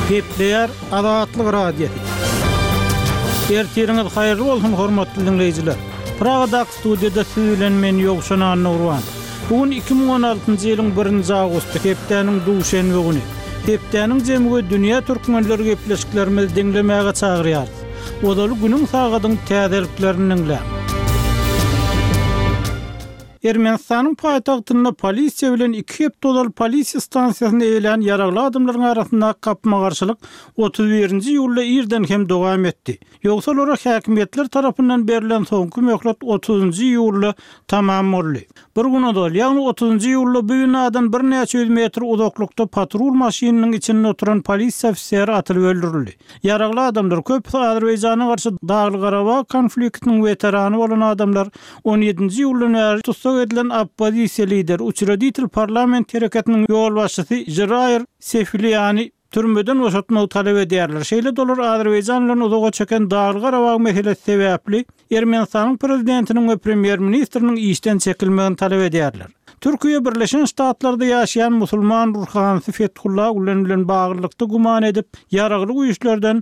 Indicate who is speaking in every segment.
Speaker 1: Kepler Adatlyk radiosu. Ertiriňiz haýyrly bolsun hormatly dinleýijiler. Pragada studiýada süýlen men Ýogşan Nurwan. Bugün 2016-njy ýylyň 1-nji awgusty hepdeniň duşenbe güni. Hepdeniň jemgyýe dünýä türkmenleri gepleşiklerimizi diňlemäge çagyrýar. Odaly günüň sagadyň täzeliklerini dinleýär. Ermenistanyň paýtagtynda polisiýa bilen 2 hepdolar polisiýa stansiýasyna eýlen ýaragly adamlaryň arasynda gapma garşylyk 31-nji ýylda ýerden hem dowam etdi. Ýogsa olara häkimetler tarapyndan berilen soňky möhlet 30-njy ýylda tamam boldy. Bir gün odal, ýagny 30-njy ýylda bu binadan bir näçe ýüz metr uzaklykda patrul maşynynyň içinde oturan polisiýa ofiseri atylyp öldürildi. Ýaragly adamlar köp Azerbaýjana garşy Dagly Garawa konfliktiniň weterany bolan adamlar 17-nji ýylda edilen opposisiýa lider uçraditil parlament hereketiniň ýol başçysy Jiraýr Sefiliýany türmeden boşatmagy talep edýärler. Şeýle dolar Azerbaýjanlyň uzaga çeken Dagly Garawa meselesi sebäpli Ermenistanyň prezidentiniň we premier ministriniň işden çekilmegini talep edýärler. Türkiýe Birleşen Ştatlarynda ýaşaýan musulman ruhanyny Fethullah Gülen bilen baglykda guman edip ýaragly güýçlerden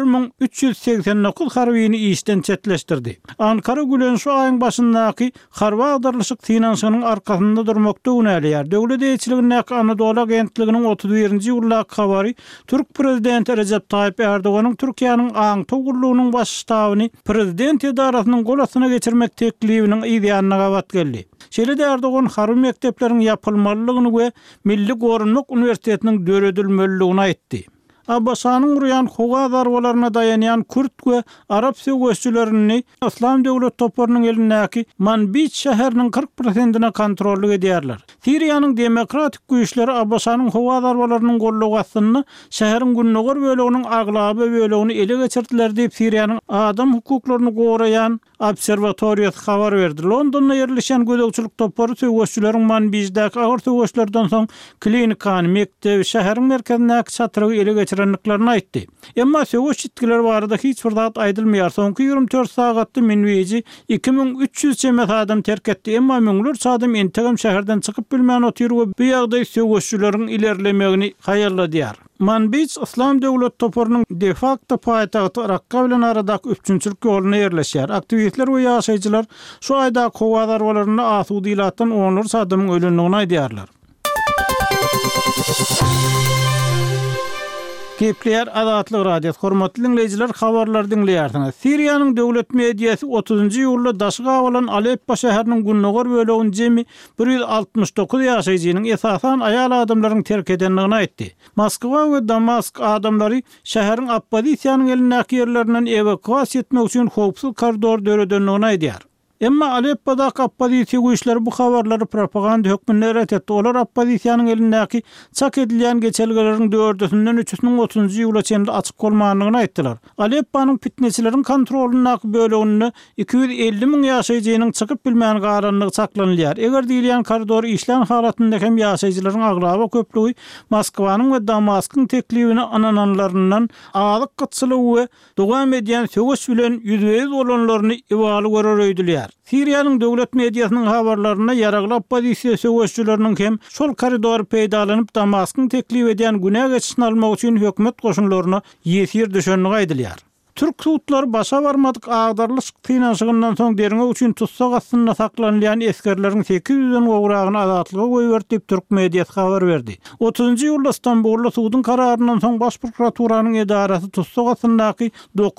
Speaker 1: 1389 harbyny işden çetleşdirdi. Ankara Gülen şu aýyň başyndaky harba agdarlyşyk finansyanyň arkasynda durmakda ünelýär. Döwlet eýçiliginiň Anadolu agentliginiň 31-nji ýyldaky habary Türk prezidenti Recep Tayyip Erdoğan'ın Türkiýanyň aň togurlugynyň baş ştabyny prezident edarasynyň golasyna geçirmek teklibiniň ideýanyna gabat geldi. Şeýle Erdoğan harby mektepleriň ýapylmalylygyny we Milli Gorunmak Uniwersitetiniň döredilmeliligini aýtdy. Abbasanyň urýan howa darwalaryna dayanýan Kürt we Arap söwüşçülerini İslam döwlet toparynyň elindäki Manbij şäheriniň 40%-ne kontrolly edýärler. Siriýanyň demokratik güýçleri Abbasanyň howa darwalarynyň gollawasyny şäheriň günnäger böleginiň aglaby bölegini ele geçirdiler diýip Siriýanyň adam hukuklaryny goraýan obserwatoriýasy habar berdi. Londonda ýerleşen gödekçilik topary söwüşçüleriň Manbijdäki agyr söwüşlerden soň klinikany, mektebi, şäheriň merkezindäki çatyry ele geçirenliklerini aýtdy. Emma söwüş itkileri barada hiç bir zat aýdylmaýar. Soňky 24 sagatda minweji 2300 çemet adam terk etdi. Emma müňlerçe adam entegem şäherden çykyp bilmän otyr we bu ýagdaý söwüşçüleriň ilerlemegini haýarladýar. Manbij İslam döwlet toparynyň de facto paýtagty Rakka bilen aradaky üçünçülük ýoluna ýerleşýär. Aktivistler we ýaşaýjylar şu aýda howa darwalaryny asudylatdan onlarca adamyň ölümini aýdýarlar. Kepler Adatlyk radiosu hormatly dinleýijiler, habarlar dinleýärsiňiz. Siriýanyň döwlet mediýasy 30-njy ýylda daşga bolan Aleppo şäheriniň günnäger bölegini jemi 169 ýaşaýjynyň esasan aýal adamlaryň terk edenligini aýtdy. Moskwa we Damask adamlary şäheriň oppozisiýanyň elindäki ýerlerinden evakuasiýa etmek üçin howpsuz koridor döredenligini aýdýar. Emma Aleppo'da oppozisiýa güýçleri bu habarlary propaganda hökmünde ret etdi. Olar oppozisiýanyň elindäki çak edilýän geçelgeleriň 4-ünden 3-üniň 30-njy ýyla çenli açyk bolmagyny aýtdylar. Alepponyň fitneçilerin kontrolundaky bölegini 250 000 ýaşaýjynyň çykyp bilmän garanlygy saklanýar. Eger diýilýän koridor işlän halatynda hem ýaşaýjylaryň aglaba köplügi Moskwanyň we Damaskyň teklibini anananlaryndan azyk gytçylygy we dowam edýän söwüş bilen ýüzüýiz bolanlaryny ewaly göreröýdüler. Siriýanyň döwlet mediýasynyň habarlaryna ýaragly oppozisiýa söwüşçüleriniň hem şol koridor peýdalanyp Damaskyň teklip edýän güne geçişini almak üçin hökümet goşunlaryna ýesir düşenligi aýdylýar. Türk suwtlary başa barmadyk agdarlyşyk finansyagyndan soň derine üçin tutsak astynda saklanýan eskerleriň 800-den gowragyny azatlyga goýberdi diýip Türk mediýasy habar berdi. 30-njy ýylda Istanbulda suwdun kararyndan soň baş prokuraturynyň edarasy tutsak astyndaky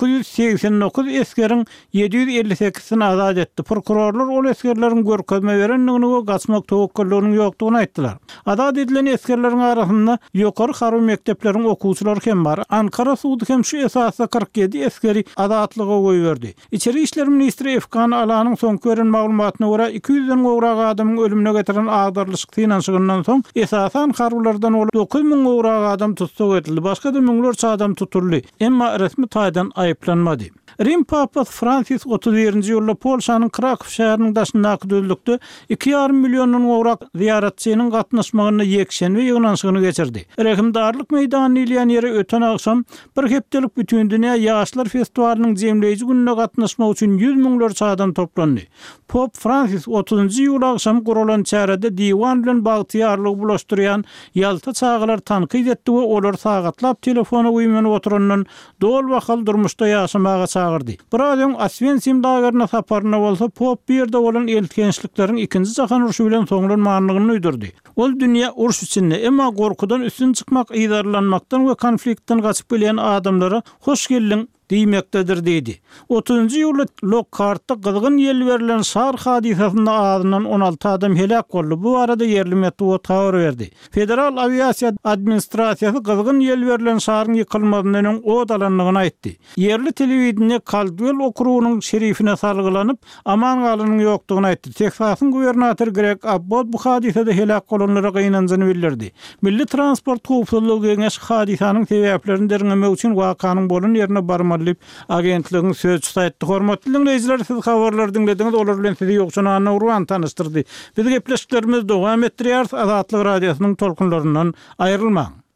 Speaker 1: 989 eskeriň 758-sini azat etdi. Prokurorlar ol eskerleriň görkezme berenligini we gaçmak towakkallygynyň ýokdugyny aýtdylar. Azat edilen eskerleriň arasynda ýokary harby mektepleriň okuwçylary hem bar. Ankara suwdy hem şu esasda 47 eskeri adatlyga goýberdi. İçeri işler ministri Efkan Alanyň soňky gören maglumatyna görä 200-den gowrak adamyň ölümine getiren agdarlyşyk finansyagyndan soň esasan harbylardan 9000 gowrak adam tutsak edildi. Başga da müňlerçe adam tutuldy. Emma resmi taýdan aýyplanmady. Rim Papasy Francis 31-nji ýylda Polşanyň Krakow şäheriniň daşyndaky döwlükde 2,5 million gowrak ziyaretçiniň gatnaşmagyna ýekşenbe ýygnanşygyny geçirdi. Rehimdarlyk meýdanyny ilýän ýere öten aksam bir hepdelik bütün dünýä ýaşly Edebiyatlar Festivalinin jemleyici gününe gatnaşmak üçin 100 miňlerçe adam toplandy. Pop Francis 30 ýyl akşam guralan çärede diwan bilen bagtyarlyk bulaşdyrýan ýalta çağalar tanqid etdi we olar sagatlap telefona uýmany oturandan dol wakal durmuşda ýaşamaga çağırdy. Bir adam Oswiecim dagaryna saparyna bolsa Pop bir de olan eltgençliklerin ikinci Jahan uruşy bilen soňlanmagyny uýdurdy. Ol dünýä uruş içinde, emma gorkudan üstün çykmak, ýydarlanmakdan we konfliktden gaçyp gelýän adamlara hoş geldiň diýmekdedir dedi. 30-njy ýyly Lockhart'ta gylgyn ýel berilen şar hadisasynda adynan 16 adam helak boldy. Bu arada yerli metro tawar berdi. Federal aviasiýa administrasiýasy gylgyn ýel berilen şaryň ýykylmagynyň o dalanlygyny aýtdy. Yerli telewizionyna Caldwell okrugynyň şerifine salgylanyp aman galynyň ýokdugyny aýtdy. Texasyň gubernatory Greg Abbott bu hadisede helak bolanlara gynanjyny bildirdi. Milli transport howpsuzlygy Geňeş hadisanyň sebäplerini derlemek üçin wakanyň bolan ýerine barma agentligiň sözçüsi aýtdy. Hormatly dinleýijiler, siz habarlar dinlediňiz, olar bilen sizi ýokşuna urwan tanıştyrdy. Biz gepleşiklerimiz dowam etdirýär, Azatlyk radiosynyň tolkunlaryndan aýrylmaň.